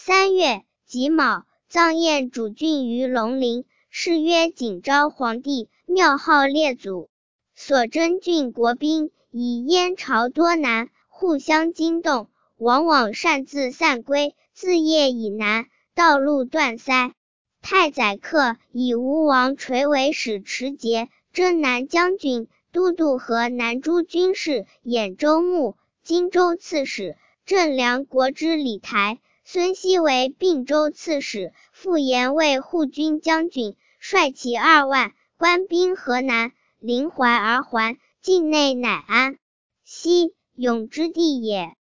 3月，己卯，臧彦主郡于龙陵，谥曰景昭皇帝，庙号列祖。所征郡国兵以燕朝多难，互相惊动，往往擅自散归，自夜以南，道路断塞。太宰客以吴王垂为使持节、征南将军、都督河南诸军事、兖州牧、荆州刺史，镇梁国之理台。孙熙为并州刺史，傅延为护军将军，率其2万，官兵河南，临淮而还，境内乃安。西，永之地也。